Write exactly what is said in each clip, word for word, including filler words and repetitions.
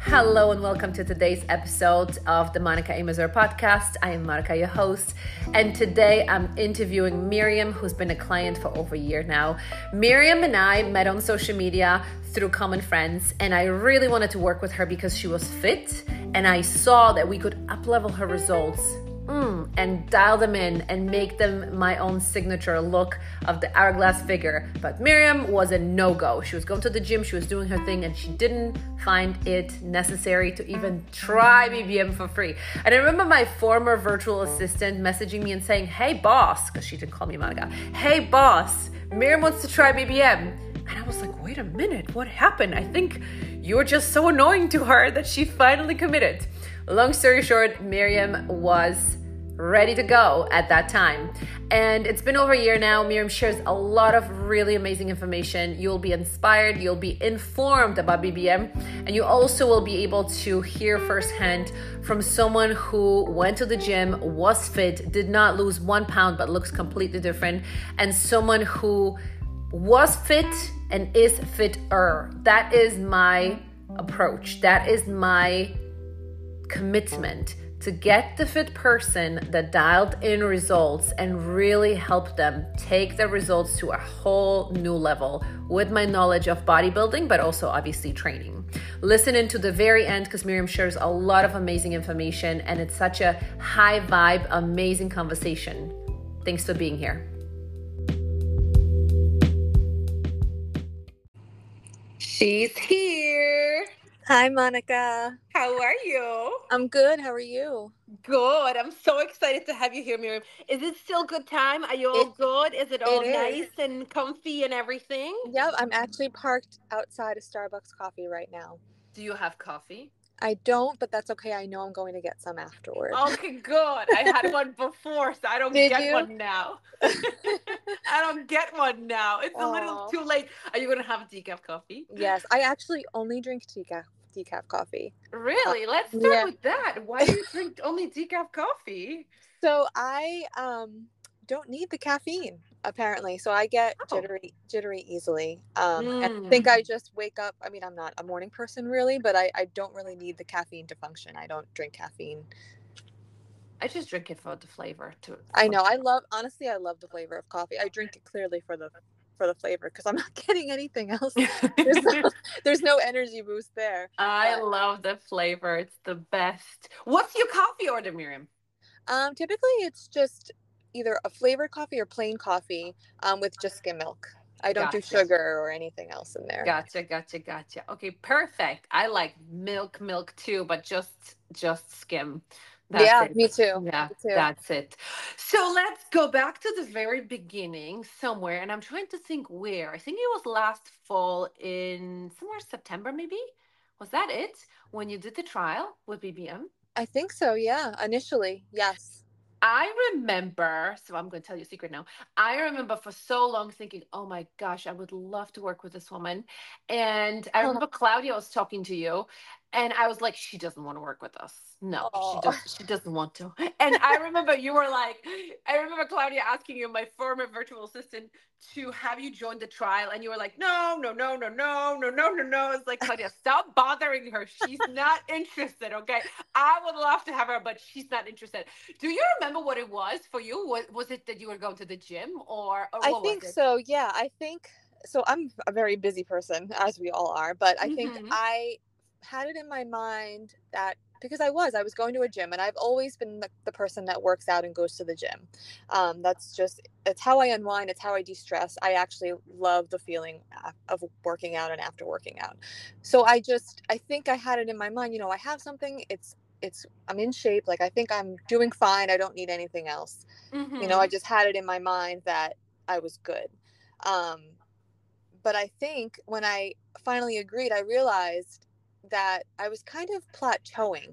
Hello and welcome to today's episode of the Monica A. Mazur podcast. I am Monica, your host, and today I'm interviewing Miriam, who's been a client for over a year now. Miriam and I met on social media through common friends, and I really wanted to work with her because she was fit, and I saw that we could up-level her results Mm, and dial them in and make them my own signature look of the hourglass figure. But Miriam was a no-go. She was going to the gym, she was doing her thing, and she didn't find it necessary to even try B B M for free. And I remember my former virtual assistant messaging me and saying, "Hey boss," because she didn't call me Monica, "Hey boss, Miriam wants to try B B M." And I was like, wait a minute, what happened? I think you were just so annoying to her that she finally committed. Long story short, Miriam was ready to go at that time. And it's been over a year now. Miriam shares a lot of really amazing information. You'll be inspired, you'll be informed about B B M, and you also will be able to hear firsthand from someone who went to the gym, was fit, did not lose one pound, but looks completely different, and someone who was fit and is fitter. That is my approach. That is my commitment, to get the fit person that dialed in results and really help them take their results to a whole new level with my knowledge of bodybuilding, but also obviously training. Listen in to the very end because Miriam shares a lot of amazing information and it's such a high vibe, amazing conversation. Thanks for being here. She's here. Hi, Monica. How are you? I'm good. How are you? Good. I'm so excited to have you here, Miriam. Is it still good time? Are you all It- good? Is it all it is. nice and comfy and everything? Yep, I'm actually parked outside of Starbucks coffee right now. Do you have coffee? I don't, but that's okay. I know I'm going to get some afterward. Okay, good. I had one before, so I don't Did get you? one now. I don't get one now. It's a little Aw. too late. Are you going to have decaf coffee? Yes, I actually only drink decaf decaf coffee. Really? Let's start yeah. with that. Why do you drink only decaf coffee? So I um don't need the caffeine apparently. So I get Oh. jittery jittery easily. Um and I Mm. think I just wake up. I mean, I'm not a morning person really, but I, I don't really need the caffeine to function. I don't drink caffeine. I just drink it for the flavor too. I know. I love, honestly, I love the flavor of coffee. I drink it clearly for the for the flavor because I'm not getting anything else. There's no, there's no energy boost there. I But, love the flavor. It's the best. What's your coffee order, Miriam? um, typically, it's just either a flavored coffee or plain coffee um, with just skim milk. I don't do Gotcha. sugar or anything else in there. Gotcha, gotcha, gotcha. Okay, perfect. I like milk, milk too, but just just skim. That's yeah, it. me too. Yeah, Me too. that's it. So let's go back to the very beginning somewhere, and I'm trying to think where. I think it was last fall in somewhere September, maybe. Was that it when you did the trial with B B M? I think so. Yeah, initially, yes. I remember, so I'm going to tell you a secret now. I remember for so long thinking, oh my gosh, I would love to work with this woman. And I remember Claudia was talking to you, and I was like, she doesn't want to work with us. No, Oh. she doesn't. She doesn't want to. And I remember you were like, I remember Claudia asking you, my former virtual assistant, to have you join the trial, and you were like, no, no, no, no, no, no, no, no, no. It's like, Claudia, stop bothering her. She's not interested. Okay, I would love to have her, but she's not interested. Do you remember what it was for you? Was, was it that you were going to the gym, or, or I what think was it? so. Yeah, I think so. I'm a very busy person, as we all are, but I think Mhm. I had it in my mind that because I was, I was going to a gym, and I've always been the, the person that works out and goes to the gym. Um, that's just, it's how I unwind. It's how I de-stress. I actually love the feeling of working out and after working out. So I just, I think I had it in my mind, you know, I have something, it's, it's, I'm in shape. Like, I think I'm doing fine. I don't need anything else. Mhm. You know, I just had it in my mind that I was good. Um, but I think when I finally agreed, I realized that I was kind of plateauing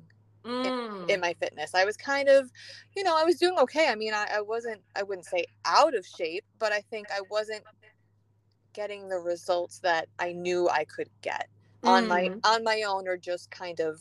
Mm. in, in my fitness. I was kind of, you know, I was doing okay. I mean, I, I wasn't, I wouldn't say out of shape, but I think I wasn't getting the results that I knew I could get on my Mm. on my own, or just kind of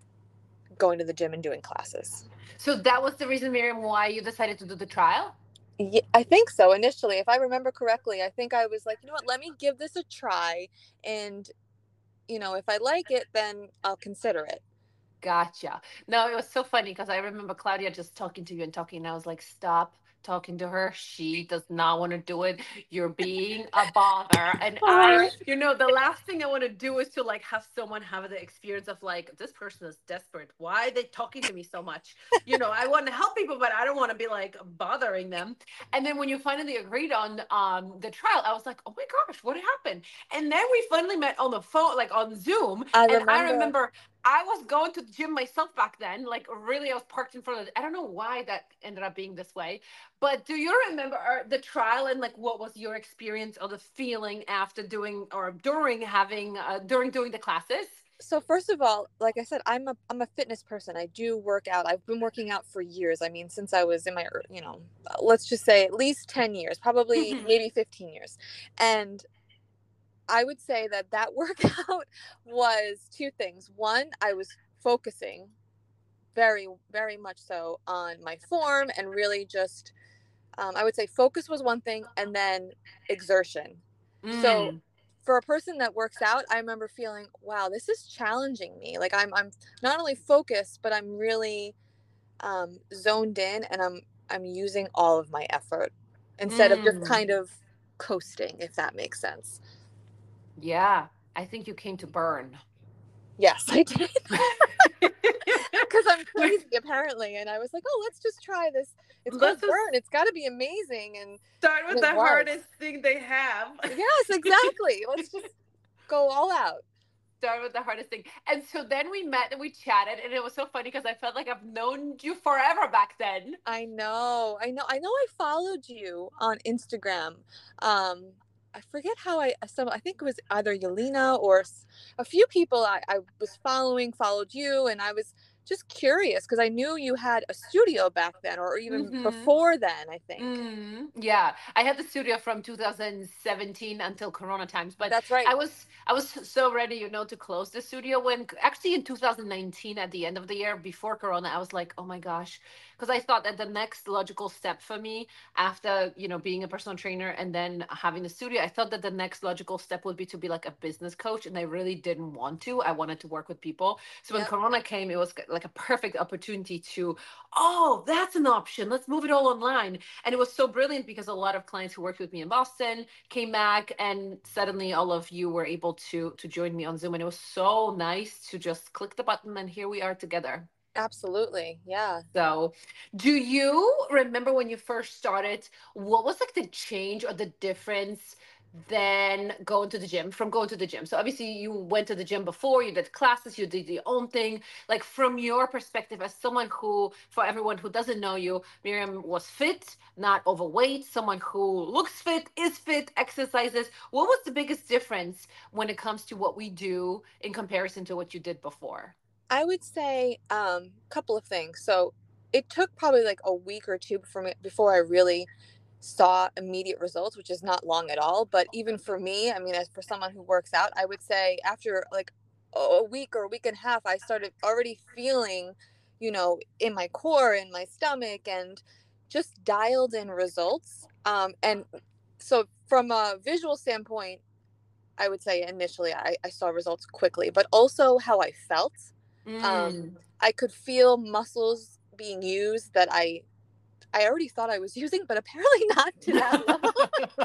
going to the gym and doing classes. So that was the reason, Miriam, why you decided to do the trial? Yeah, I think so. Initially, if I remember correctly, I think I was like, you know what, let me give this a try. And you know, if I like it, then I'll consider it. Gotcha. No, it was so funny because I remember Claudia just talking to you and talking, and I was like, stop talking to her. She does not want to do it. You're being a bother. And I, Oh, you know, the last thing I want to do is to like have someone have the experience of like, this person is desperate. Why are they talking to me so much? You know, I want to help people, but I don't want to be like bothering them. And then when you finally agreed on um the trial, I was like, oh my gosh, what happened? And then we finally met on the phone, like on Zoom. I And I remember. remember I was going to the gym myself back then. Like, really, I was parked in front of it. I don't know why that ended up being this way. But do you remember uh, the trial and like what was your experience or the feeling after doing or during having, uh, during doing the classes? So first of all, like I said, I'm a I'm a fitness person. I do work out. I've been working out for years. I mean, since I was in my, ear- you know, uh, let's just say at least ten years, probably maybe fifteen years. And I would say that that workout was two things. One, I was focusing very, very much so on my form and really just, um, I would say focus was one thing and then exertion. So Mm. for a person that works out, I remember feeling, wow, this is challenging me. Like I'm, I'm not only focused, but I'm really um, zoned in and I'm, I'm using all of my effort instead of just Mm. kind of coasting, if that makes sense. Yeah. I think you came to burn. Yes, I did. Because I'm crazy apparently, and I was like, "Oh, let's just try this. It's called Let's just Burn. It's got to be amazing." And start and with it the was. hardest thing they have. Yes, exactly. Let's just go all out. Start with the hardest thing. And so then we met and we chatted, and it was so funny because I felt like I've known you forever back then. I know. I know. I know. I followed you on Instagram. Um, I forget how I some. I think it was either Yelena or s- a few people I, I was following followed you, and I was just curious because I knew you had a studio back then, or even Mm-hmm. before then. I think Mm, yeah, I had the studio from two thousand seventeen until Corona times, but that's right. I was I was so ready, you know, to close the studio when actually in two thousand nineteen at the end of the year before Corona, I was like, oh my gosh, because I thought that the next logical step for me after, you know, being a personal trainer and then having the studio, I thought that the next logical step would be to be like a business coach, and I really didn't want to. I wanted to work with people. So when Yep. Corona came, it was like a perfect opportunity to, oh, that's an option. Let's move it all online. And it was so brilliant because a lot of clients who worked with me in Boston came back, and suddenly all of you were able to to join me on Zoom, and it was so nice to just click the button and here we are together. Absolutely. Yeah. So, do you remember when you first started, what was like the change or the difference then going to the gym from going to the gym? So, obviously, you went to the gym before, you did classes, you did your own thing. Like, from your perspective, as someone who, for everyone who doesn't know you, Miriam was fit, not overweight, someone who looks fit, is fit, exercises. What was the biggest difference when it comes to what we do in comparison to what you did before? I would say um couple of things. So it took probably like a week or two before me, before I really saw immediate results, which is not long at all. But even for me, I mean, as for someone who works out, I would say after like a week or a week and a half, I started already feeling, you know, in my core, in my stomach, and just dialed in results. Um, and so from a visual standpoint, I would say initially I, I saw results quickly, but also how I felt. Um, Mm. I could feel muscles being used that I I already thought I was using, but apparently not to that level.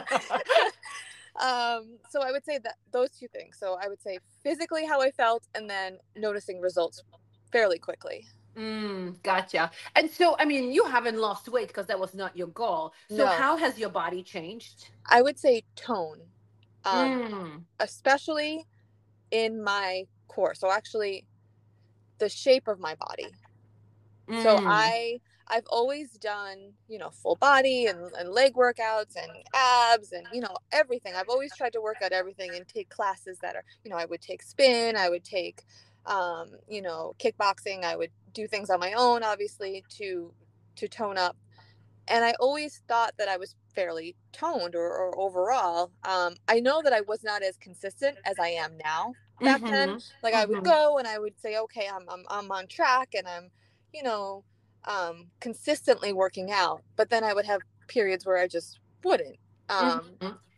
um, so I would say that those two things. So I would say physically how I felt, and then noticing results fairly quickly. Mm, gotcha. And so, I mean, you haven't lost weight because that was not your goal. So, No, how has your body changed? I would say tone, um, Mm, especially in my core. So actually, the shape of my body. So mm, I I've always done, you know, full body and, and leg workouts and abs and, you know, everything. I've always tried to work out everything and take classes that are, you know, I would take spin, I would take um, you know, kickboxing, I would do things on my own, obviously, to to tone up. And I always thought that I was fairly toned or, or overall. Um, I know that I was not as consistent as I am now back then. mm-hmm, Like I would mm-hmm, go and I would say, okay, I'm I'm I'm on track and I'm, you know, um, consistently working out. But then I would have periods where I just wouldn't. Um, mm-hmm.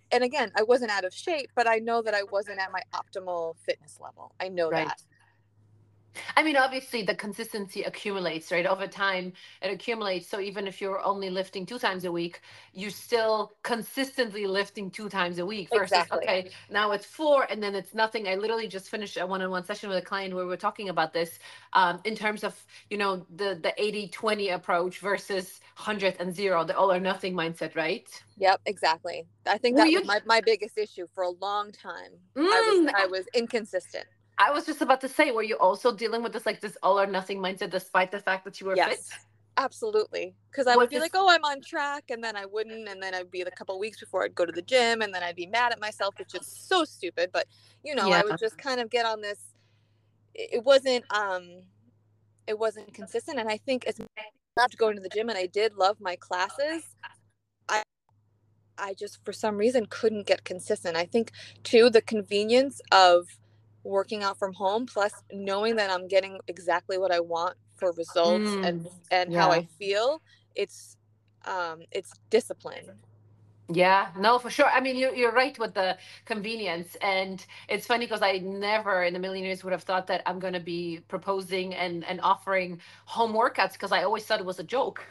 and again, I wasn't out of shape, but I know that I wasn't at my optimal fitness level. I know Right. that. I mean, obviously, the consistency accumulates, right? Over time, it accumulates. So even if you're only lifting two times a week, you're still consistently lifting two times a week versus, Exactly. okay, now it's four and then it's nothing. I literally just finished a one on one session with a client where we we're talking about this um, in terms of, you know, the, the eighty twenty approach versus one hundred and zero, the all or nothing mindset, right? Yep, exactly. I think Were that was you? my, my biggest issue for a long time. I was Mm, I was inconsistent. I was just about to say, were you also dealing with this like this all or nothing mindset despite the fact that you were fit? Yes, absolutely. Because I would Was be like, this oh, I'm on track, and then I wouldn't, and then I'd be a couple weeks before I'd go to the gym, and then I'd be mad at myself, which is so stupid. But you know, yeah. I would just kind of get on this. It it wasn't um, it wasn't consistent, and I think as much as I loved going to the gym, and I did love my classes, I I just for some reason couldn't get consistent. I think too the convenience of working out from home plus knowing that I'm getting exactly what I want for results and Mm, and how I yeah. feel, it's um it's discipline. Yeah, no, for sure. I mean, you're, you're right with the convenience. And it's funny because I never in a million years would have thought that I'm going to be proposing and, and offering home workouts because I always thought it was a joke.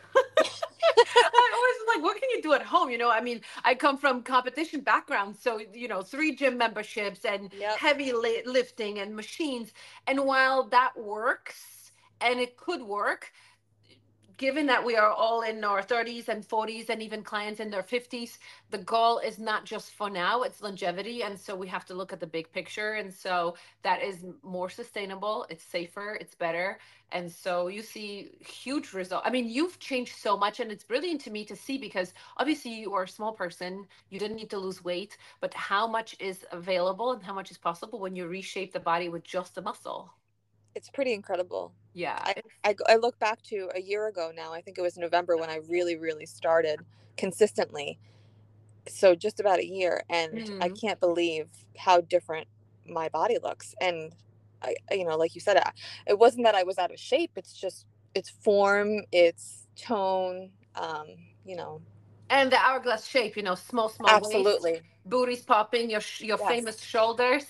I always was like, what can you do at home? You know, I mean, I come from competition background. So, you know, three gym memberships and Yep. heavy li- lifting and machines. And while that works and it could work, given that we are all in our thirties and forties and even clients in their fifties, the goal is not just for now, it's longevity. And so we have to look at the big picture. And so that is more sustainable, it's safer, it's better. And so you see huge result. I mean, you've changed so much, and it's brilliant to me to see because obviously you are a small person, you didn't need to lose weight, but how much is available and how much is possible when you reshape the body with just the muscle. It's pretty incredible. Yeah. I, It's, I I look back to a year ago now. I think it was November when I really really started consistently. So just about a year, and I mm, can't believe how different my body looks. And I, you know, like you said, I, it wasn't that I was out of shape. It's just its form, its tone. Um, you know, and the hourglass shape, you know, small, small waist, absolutely. booties popping, your sh- your Yes. famous shoulders,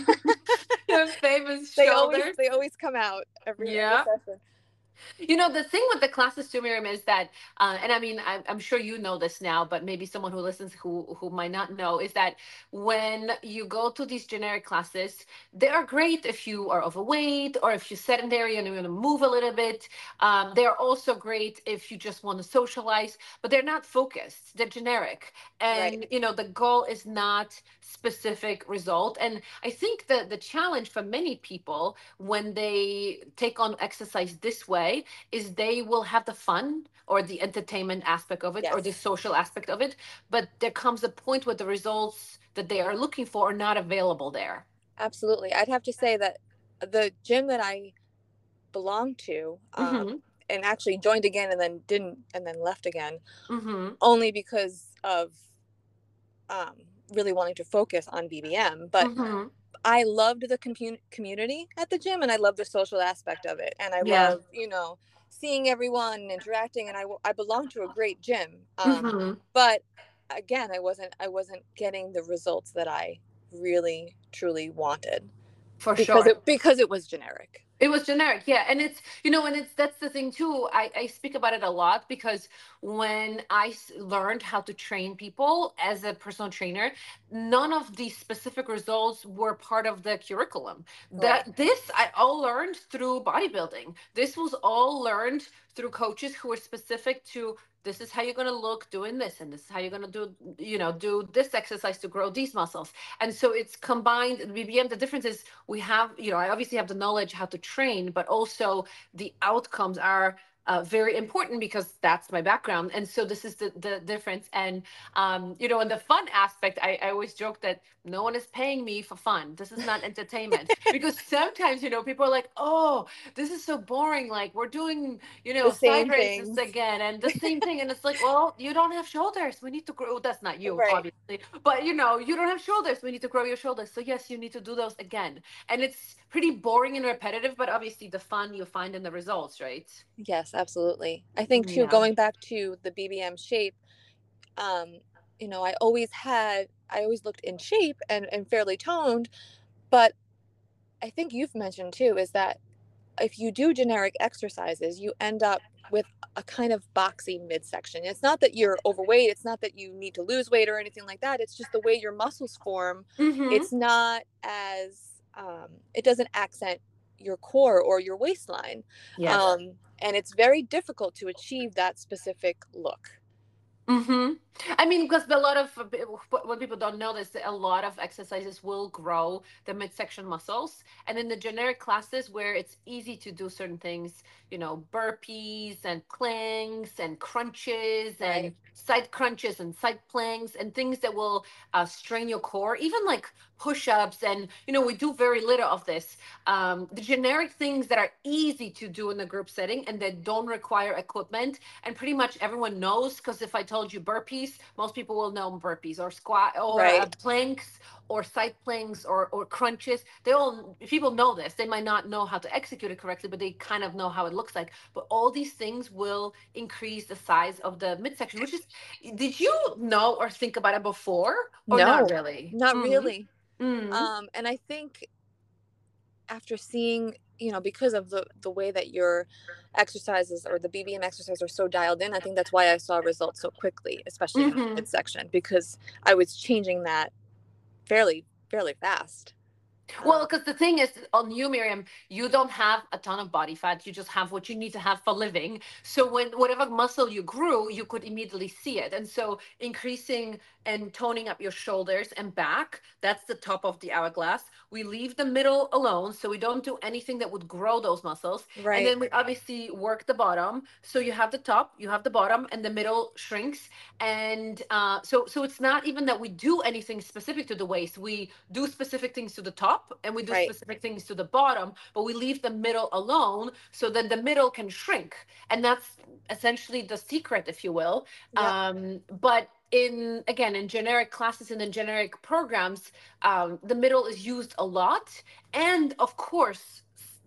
your famous They always shoulders. they always come out every every Yeah. session. You know, the thing with the classes too, Miriam, is that, uh, and I mean, I'm, I'm sure you know this now, but maybe someone who listens who who might not know, is that when you go to these generic classes, they are great if you are overweight or if you're sedentary and you want to move a little bit. Um, they're also great if you just want to socialize, but they're not focused. They're generic, Right. and you know, the goal is not specific result. And I think the the challenge for many people when they take on exercise this way is they will have the fun or the entertainment aspect of it or the Yes. social aspect of it, but there comes a point where the results that they are looking for are not available there. Absolutely. I'd have to say that the gym that I belonged to, um, Mm-hmm. and actually joined again and then didn't and then left again, Mm-hmm. only because of um, really wanting to focus on B B M. But Mm-hmm. I loved the commu- community at the gym, and I love the social aspect of it, and I Yeah. love you know seeing everyone and interacting. And I I belonged to a great gym, um, Mm-hmm. but again, I wasn't I wasn't getting the results that I really truly wanted For because sure. it because it was generic. It was generic, yeah, and it's you know, and it's that's the thing too. I I speak about it a lot because when I s- learned how to train people as a personal trainer, none of these specific results were part of the curriculum. Right. That this I all learned through bodybuilding. This was all learned through coaches who were specific to this is how you're going to look doing this, and this is how you're going to do you know do this exercise to grow these muscles. And so it's combined. B B M. The difference is we have, you know, I obviously have the knowledge how to train, but also the outcomes are uh, very important because that's my background. And so this is the, the difference. And, um, you know, in the fun aspect, I, I always joke that no one is paying me for fun. This is not entertainment. Because sometimes, you know, people are like, oh, this is so boring. Like we're doing, you The know, side same races things. again and the same thing. And it's like, well, you don't have shoulders. We need to grow. That's not you, Right. obviously. But, you know, you don't have shoulders. We need to grow your shoulders. So, yes, you need to do those again. And it's pretty boring and repetitive, but obviously the fun you find in the results, right? Yes, absolutely. I think too, Yeah. going back to the B B M shape, um, you know, I always had. I always looked in shape and, and fairly toned. But I think you've mentioned too is that if you do generic exercises, you end up with a kind of boxy midsection. It's not that you're overweight, it's not that you need to lose weight or anything like that. It's just the way your muscles form. Mm-hmm. It's not as um, it doesn't accent your core or your waistline. Yes. Um, and it's very difficult to achieve that specific look. Mm-hmm. I mean, because a lot of what people don't know is that a lot of exercises will grow the midsection muscles, and in the generic classes where it's easy to do certain things, you know, burpees and planks and crunches and Right. side crunches and side planks and things that will uh, strain your core, even like push-ups, and you know, we do very little of this. Um, the generic things that are easy to do in the group setting and that don't require equipment, and pretty much everyone knows, because if I told you burpees, most people will know burpees or squat or uh, Right. planks or side planks or, or crunches. They all, people know this. They might not know how to execute it correctly, but they kind of know how it looks like. But all these things will increase the size of the midsection, which is, did you know or think about it before or not No, really? not Mm-hmm. really. Mm-hmm. Um, and I think after seeing, you know, because of the the way that your exercises or the B B M exercises are so dialed in, I think that's why I saw results so quickly, especially in my Mm-hmm. midsection, because I was changing that fairly fairly fast. Well, Um, because the thing is, on you, Miriam, you don't have a ton of body fat. You just have what you need to have for living. So when whatever muscle you grew, you could immediately see it. And so increasing and toning up your shoulders and back, that's the top of the hourglass. We leave the middle alone, so we don't do anything that would grow those muscles. And right, then we obviously work the bottom. So you have the top, you have the bottom, and the middle shrinks. And uh, so so it's not even that we do anything specific to the waist. We do specific things to the top and we do right, specific things to the bottom, but we leave the middle alone so that the middle can shrink. And that's essentially the secret, if you will. yep, Um, but in, again, in generic classes and in generic programs, um, the middle is used a lot. And of course,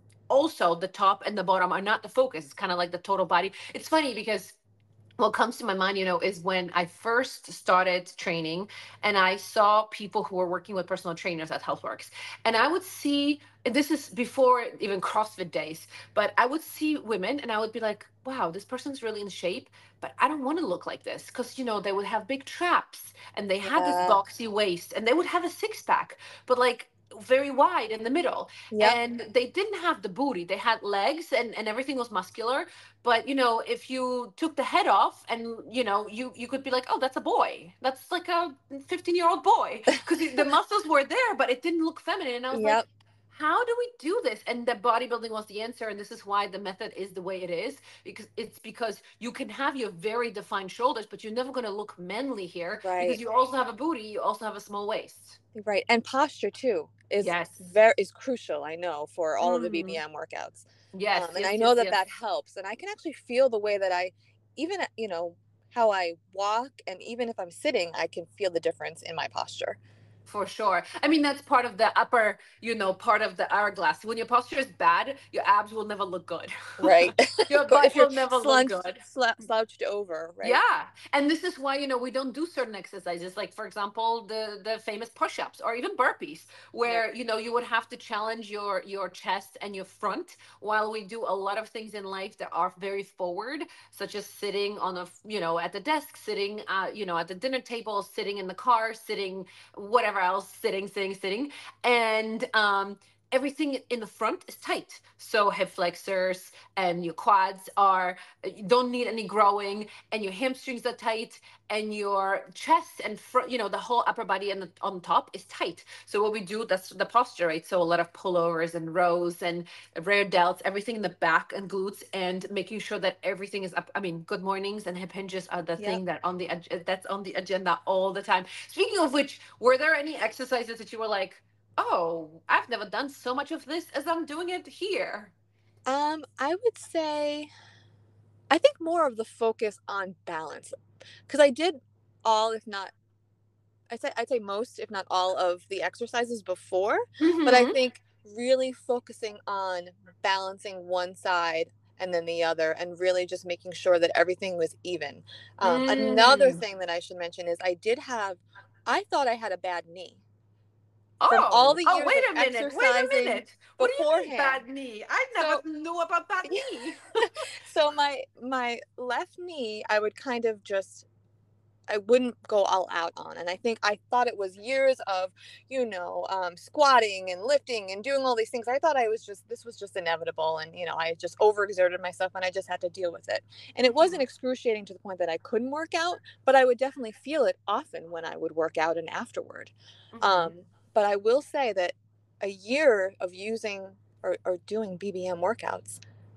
also the top and the bottom are not the focus. It's kind of like the total body. It's funny because what comes to my mind, you know, is when I first started training and I saw people who were working with personal trainers at Healthworks. And I would see, and this is before even CrossFit days, but I would see women and I would be like, wow, this person's really in shape, but I don't want to look like this. Because, you know, they would have big traps and they had this yeah, boxy waist and they would have a six pack, but like, very wide in the middle, yep, and they didn't have the booty. They had legs and, and everything was muscular, but you know, if you took the head off and you know, you you could be like, oh, that's a boy, that's like a fifteen year old boy, because the muscles were there but it didn't look feminine. And I was like, yep, how do we do this? And the bodybuilding was the answer, and this is why the method is the way it is, because it's because you can have your very defined shoulders but you're never going to look manly here right, because you also have a booty, you also have a small waist. right. And posture too is Yes. very is crucial. I know for all of the Mm. B B M workouts. Yes, Um, and yes, I yes, know that yes. that helps. And I can actually feel the way that I, even, you know, how I walk. And even if I'm sitting, I can feel the difference in my posture. For sure. I mean, that's part of the upper, you know, part of the hourglass. When your posture is bad, your abs will never look good. Right. Your Or butt if you're will never look slunched, good. sla- slouched over, right? Yeah. And this is why, you know, we don't do certain exercises, like, for example, the the famous push-ups or even burpees, Yep. where, you know, you would have to challenge your your chest and your front, while we do a lot of things in life that are very forward, such as sitting on a, you know, at the desk, sitting, uh, you know, at the dinner table, sitting in the car, sitting, whatever else, sitting, sitting, sitting. And um everything in the front is tight. So hip flexors and your quads are, you don't need any growing, and your hamstrings are tight, and your chest and front, you know, the whole upper body and the, on top is tight. So what we do, that's the posture, right? So a lot of pullovers and rows and rear delts, everything in the back and glutes, and making sure that everything is up. I mean, good mornings and hip hinges are the Yep. thing that on the that's on the agenda all the time. Speaking of which, were there any exercises that you were like, oh, I've never done so much of this as I'm doing it here? Um, I would say, I think more of the focus on balance, because I did all, if not, I say I'd say most, if not all, of the exercises before, but I Mm-hmm. think really focusing on balancing one side and then the other, and really just making sure that everything was even. Um, another Mm. thing that I should mention is I did have I thought I had a bad knee from all Oh, the oh, years wait of a minute. Wait a exercising minute. What do you mean beforehand. bad knee? I never So knew about bad knee. so my my left knee, I would kind of just I wouldn't go all out on. And I think I thought it was years of, you know, um, squatting and lifting and doing all these things. I thought I was just, this was just inevitable. And, you know, I just overexerted myself and I just had to deal with it. And it wasn't Mhm, excruciating to the point that I couldn't work out, but I would definitely feel it often when I would work out and afterward. mhm. Um, but I will say that a year of using or, or doing B B M workouts,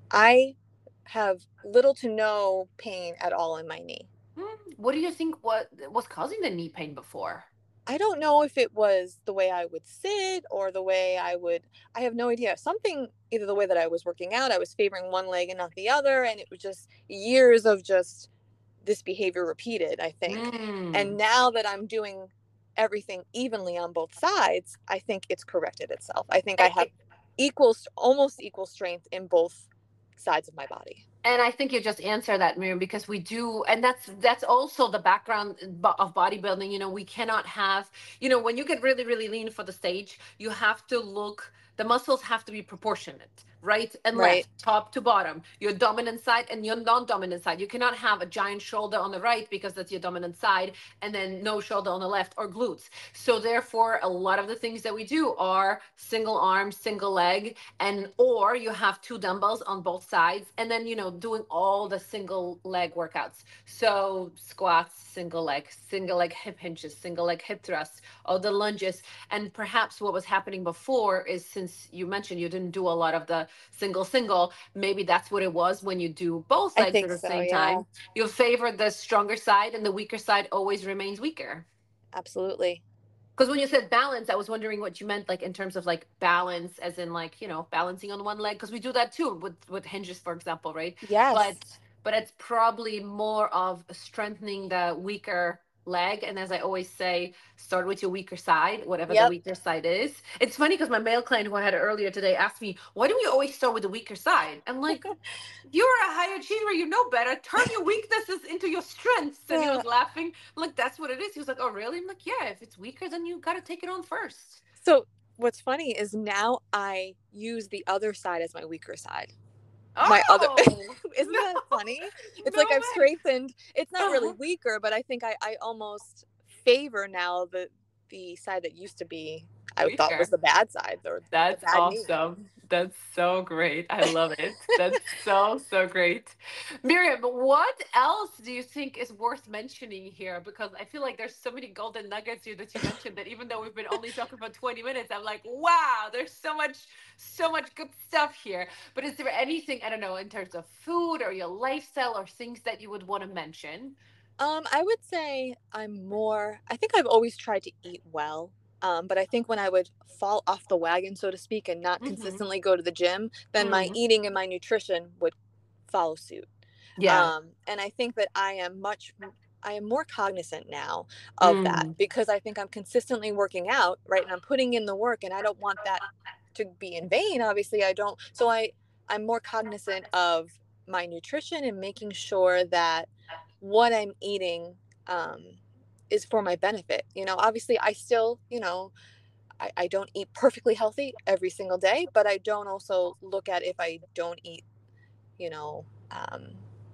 I have little to no pain at all in my knee. Mm, what do you think what was causing the knee pain before? I don't know if it was the way I would sit or the way I would I have no idea. Something either the way that I was working out, I was favoring one leg and not the other, and it was just years of just this behavior repeated, I think. And Mm. now that I'm doing everything evenly on both sides, I think it's corrected itself. I think I I, have I, equal almost equal strength in both sides of my body. and I think you just answer that, Miriam, because we do, and that's that's also the background bo- of bodybuilding. You know, we cannot have, you know, when you get really, really lean for the stage, you have to look. The muscles have to be proportionate, right and Right. left, top to bottom. Your dominant side and your non-dominant side. You cannot have a giant shoulder on the right because that's your dominant side, and then no shoulder on the left or glutes. So therefore, a lot of the things that we do are single arm, single leg, and or you have two dumbbells on both sides, and then you know doing all the single leg workouts. So squats, single leg, single leg hip hinges, single leg hip thrusts, all the lunges. And perhaps what was happening before is, since you mentioned you didn't do a lot of the single single, maybe that's what it was. When you do both I legs at think the so, same yeah. time, you favor the stronger side, and the weaker side always remains weaker. Absolutely. Because when you said balance, I was wondering what you meant, like in terms of like balance, as in like you know balancing on one leg. Because we do that too with with hinges, for example, right? But Yes. but it's probably more of strengthening the weaker leg. And as I always say, start with your weaker side, whatever the Yep. weaker side is. It's funny because my male client who I had earlier today asked me, "Why do we always start with the weaker side?" I'm like, "You're a high achiever, you know better. Turn your weaknesses into your strengths." And he Uh, was laughing. I'm like, "That's what it is." He was like, "Oh, really?" I'm like, "Yeah, if it's weaker, then you got to take it on first." So what's funny is now I use the other side as my weaker side. My other Oh, isn't no, that funny? It's no like I've way. strengthened. It's not really Uh-huh. weaker, but I think I, I almost favor now the the side that used to be I thought was Weaker. the bad side or the That's bad knee. awesome. That's so great. I love it. That's so, so great. Miriam, what else do you think is worth mentioning here? Because I feel like there's so many golden nuggets here that you mentioned, that even though we've been only talking for twenty minutes, I'm like, wow, there's so much, so much good stuff here. But is there anything, I don't know, in terms of food or your lifestyle or things that you would want to mention? Um, I would say I'm more I think I've always tried to eat well. Um, but I think when I would fall off the wagon, so to speak, and not Mm-hmm. consistently go to the gym, then my Mm. eating and my nutrition would follow suit. Yeah. Um, and I think that I am much I am more cognizant now of that Mm. because I think I'm consistently working out, right? And I'm putting in the work and I don't want that to be in vain. Obviously, I don't. So I I'm more cognizant of my nutrition and making sure that what I'm eating um is for my benefit. You know, obviously I still, you know, I, I don't eat perfectly healthy every single day, but I don't also look at if I don't eat, you know, um,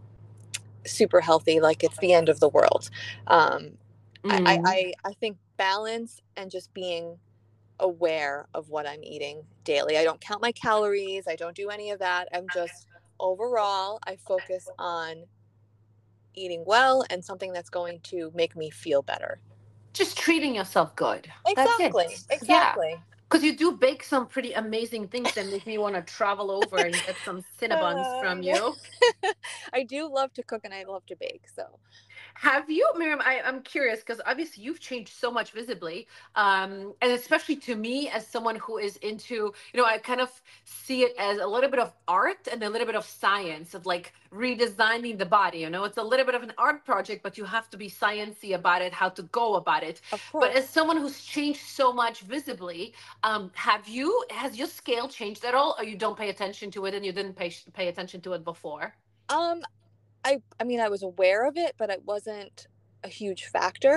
super healthy, like it's the end of the world. Um, I, I, Mm. I I think balance and just being aware of what I'm eating daily. I don't count my calories. I don't do any of that. I'm just overall, I focus on eating well and something that's going to make me feel better. Just treating yourself good. That's Exactly. it. Yeah. Exactly. Because you do bake some pretty amazing things that make me want to travel over and get some Cinnabons Uh, from yeah. you. I do love to cook and I love to bake. So, Have you, Miriam? I, I'm curious because obviously you've changed so much visibly. Um, and especially to me, as someone who is into, you know, I kind of see it as a little bit of art and a little bit of science of like redesigning the body. You know, it's a little bit of an art project, but you have to be sciencey about it, how to go about it. of But as course. someone who's changed so much visibly, um, have you, has your scale changed at all, or you don't pay attention to it and you didn't pay, pay attention to it before? Um, I I mean, I was aware of it, but it wasn't a huge factor.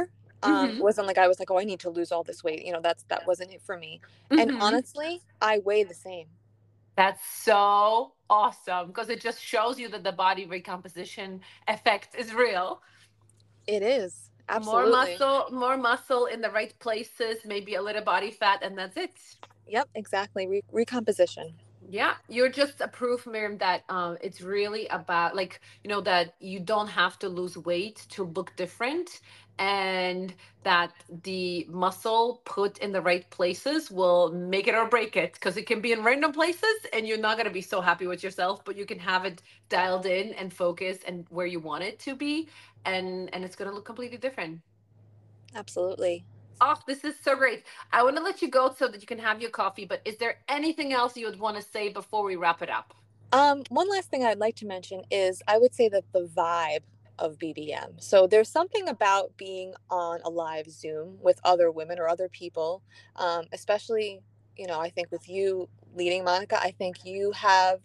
Um, Mm-hmm. wasn't like I was like, oh, I need to lose all this weight. You know, that's that wasn't it for me. And Mm-hmm. honestly, I weigh the same. That's so awesome because it just shows you that the body recomposition effect is real. It is. More Absolutely. muscle, more muscle in the right places, maybe a little body fat, and that's it. Yep, exactly. Re- recomposition. Yeah, you're just a proof, Miriam, that um, it's really about like you know that you don't have to lose weight to look different, and that the muscle put in the right places will make it or break it because it can be in random places and you're not gonna be so happy with yourself, but you can have it dialed in and focused and where you want it to be, and and it's gonna look completely different. Absolutely. Oh, this is so great. I want to let you go so that you can have your coffee, but is there anything else you would want to say before we wrap it up? Um, one last thing I'd like to mention is I would say that the vibe of B B M. So there's something about being on a live Zoom with other women or other people, um, especially, you know, I think with you leading, Monica, I think you have,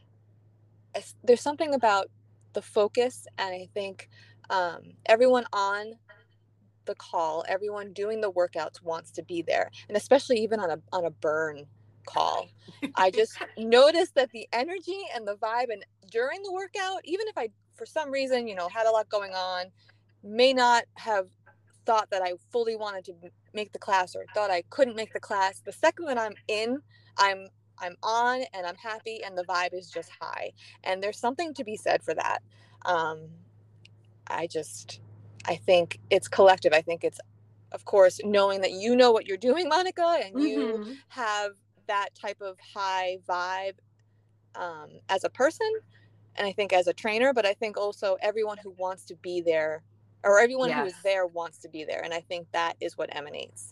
a s- there's something about the focus. And I think um, everyone on the call, everyone doing the workouts wants to be there, and especially even on a on a burn call. I just noticed that the energy and the vibe, and during the workout, even if I for some reason, you know, had a lot going on, may not have thought that I fully wanted to make the class or thought I couldn't make the class, the second that I'm in, I'm I'm on and I'm happy and the vibe is just high. And there's something to be said for that. Um, I just, I think it's collective. I think it's, of course, knowing that you know what you're doing, Monica, and you Mm-hmm. have that type of high vibe um, as a person, and I think as a trainer, but I think also everyone who wants to be there or everyone who is Yes. there wants to be there. And I think that is what emanates.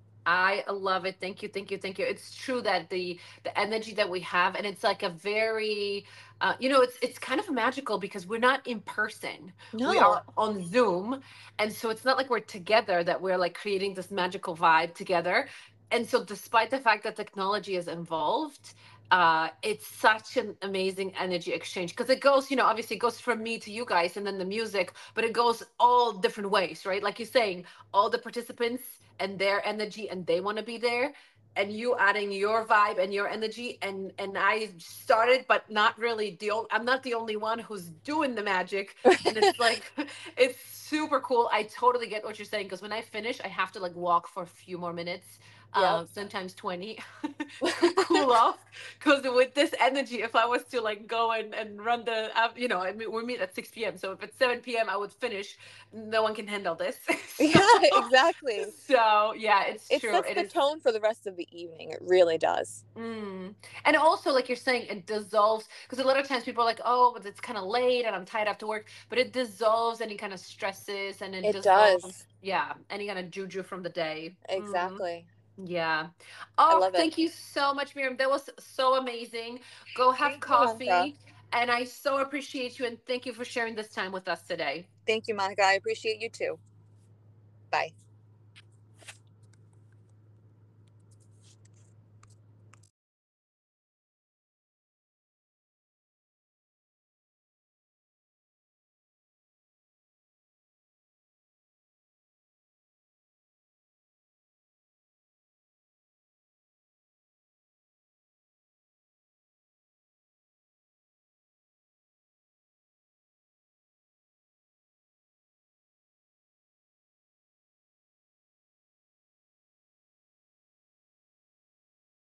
I love it. Thank you, thank you, thank you. It's true that the the energy that we have, and it's like a very, uh, you know, it's it's kind of magical because we're not in person. We No, are on Zoom, and so it's not like we're together that we're like creating this magical vibe together. And so, despite the fact that technology is involved, uh, it's such an amazing energy exchange because it goes, you know, obviously it goes from me to you guys, and then the music, but it goes all different ways, right? Like you're saying, all the participants and their energy and they want to be there, and you adding your vibe and your energy, and and I started but not really the o- I'm not the only one who's doing the magic, and it's like it's super cool. I totally get what you're saying because when I finish I have to like walk for a few more minutes, yep. uh sometimes twenty, to cool off, because with this energy if I was to like go and, and run the uh, you know, I mean, we meet at six p.m, so if it's seven p.m I would finish. No one can handle this. so Yeah, exactly. so yeah, it's It true. sets It the is. tone for the rest of the evening. It really does. Mm. And also, like you're saying, it dissolves because a lot of times people are like, "Oh, but it's kind of late and I'm tired after work," but it dissolves any kind of stresses and it It dissolves, does. yeah, any kind of juju from the day. Mm. Exactly. Yeah. I Oh, love it. thank you so much, Miriam. That was so amazing. Go have Thank you, Monica. coffee, and I so appreciate you and thank you for sharing this time with us today. Thank you, Monica. I appreciate you too. Bye.